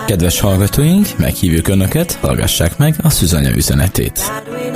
Kedves hallgatóink, meghívjuk Önöket, hallgassák meg a Szűzanya üzenetét.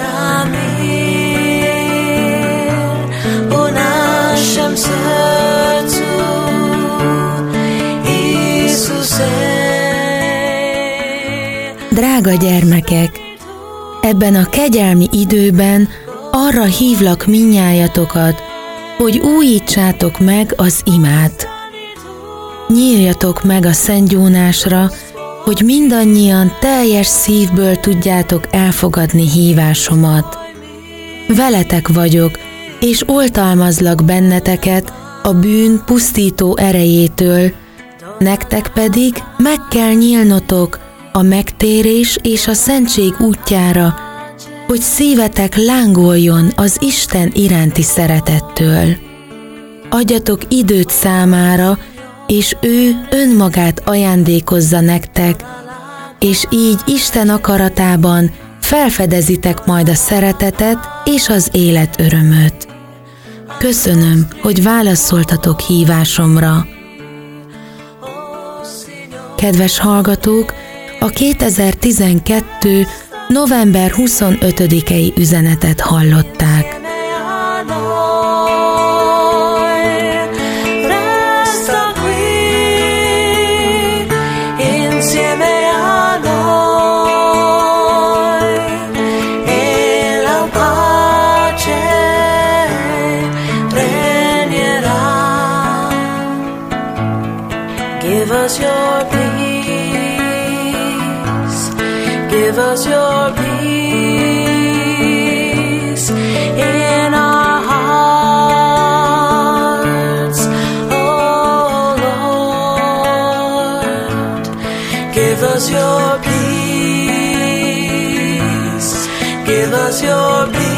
Drága gyermekek, ebben a kegyelmi időben arra hívlak mindnyájatokat, hogy újítsátok meg az imát. Nyírjatok meg a szentgyónásra, hogy mindannyian teljes szívből tudjátok elfogadni hívásomat. Veletek vagyok, és oltalmazlak benneteket a bűn pusztító erejétől, nektek pedig meg kell nyílnotok a megtérés és a szentség útjára, hogy szívetek lángoljon az Isten iránti szeretettől. Adjatok időt számára, és ő önmagát ajándékozza nektek, és így Isten akaratában felfedezitek majd a szeretetet és az élet örömöt. Köszönöm, hogy válaszoltatok hívásomra. Kedves hallgatók, a 2012. november 25-i üzenetet hallották. Give us your peace, give us your peace in our hearts, oh Lord. Give us your peace, give us your peace.